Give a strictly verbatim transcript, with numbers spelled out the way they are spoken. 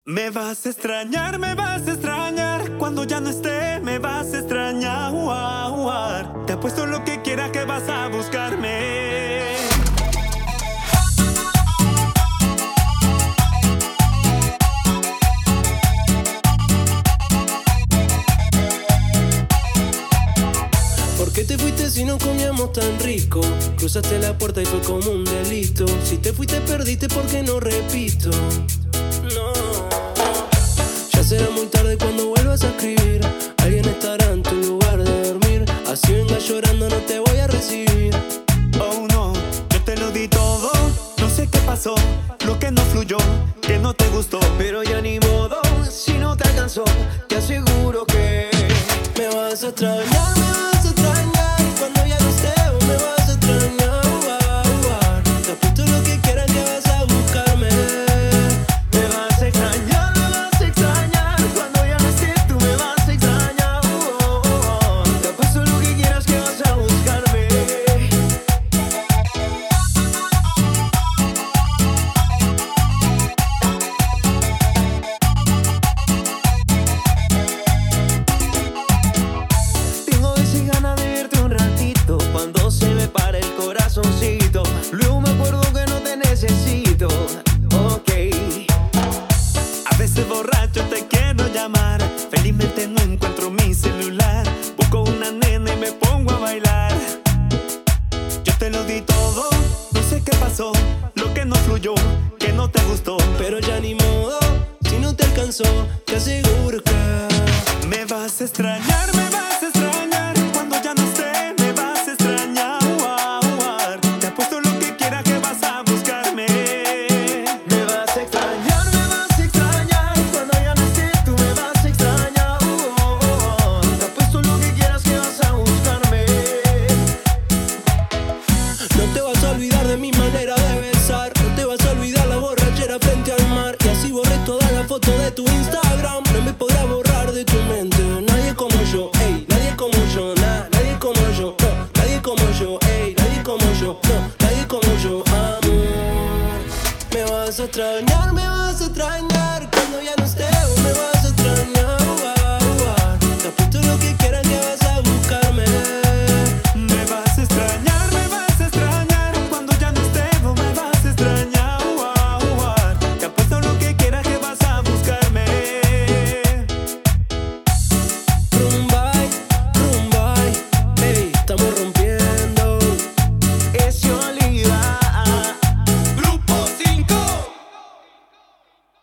Me vas a extrañar, me vas a extrañar. Cuando ya no esté, me vas a extrañar. Te apuesto lo que quieras que vas a buscarme. ¿Por qué te fuiste si no comíamos tan rico? Cruzaste la puerta y fue como un delito. Si te fuiste perdiste porque no repito. No. Ya será muy tarde cuando vuelvas a escribir. Alguien estará en tu lugar de dormir. Así venga llorando no te voy a recibir. Oh no, yo te lo di todo. No sé qué pasó, lo que no fluyó, que no te gustó. Pero ya ni modo, si no te alcanzó, te aseguro que me vas a extrañar, me vas a extrañar. Cuando ya no esté, me vas a extrañar. Te apuesto lo que quieras que vas a buscarme. Me vas a extrañar, me vas a extrañar. Cuando ya no esté, tú me vas a extrañar. Te apuesto lo que quieras que vas a buscarme. Tengo veces ganas de verte un ratito. Cuando se me para el corazoncito, luego me acuerdo que no te necesito. Ok. A veces borracho te quiero llamar. Felizmente no encuentro mi celular. Busco una nena y me pongo a bailar. Yo te lo di todo. No sé qué pasó, lo que no fluyó, que no te gustó. Pero ya ni modo, si no te alcanzó, te aseguro que Me vas a extrañar, me vas a extrañar. Cuando ya no esté, me vas a extrañar. Te apuesto lo que quieras que vas a buscarme. me vas a extrañar, me vas a extrañar. Cuando ya no esté, tú me vas a extrañar. Te apuesto lo que quieras que vas a buscarme. No te vas a olvidar de mi manera de besar. No te vas a olvidar la borrachera frente al mar. Y así borré todas las fotos de tu Instagram. No me podrás borrar de tu mente. Nadie como yo, ey, nadie como yo, nah, nadie como yo, no, nadie como yo, ey, nadie como yo, no, nadie como yo, amor. Me vas a extrañar.